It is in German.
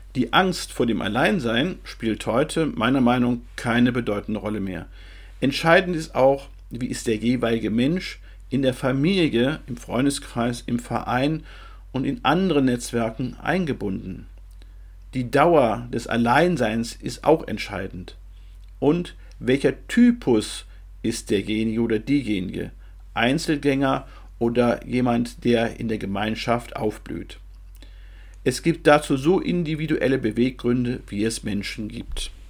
Die Angst vor dem Alleinsein spielt heute meiner Meinung nach keine bedeutende Rolle mehr. Entscheidend ist auch, wie ist der jeweilige Mensch in der Familie, im Freundeskreis, im Verein und in anderen Netzwerken eingebunden. Die Dauer des Alleinseins ist auch entscheidend. Und welcher Typus ist derjenige oder diejenige? Einzelgänger oder jemand, der in der Gemeinschaft aufblüht? Es gibt dazu so individuelle Beweggründe, wie es Menschen gibt.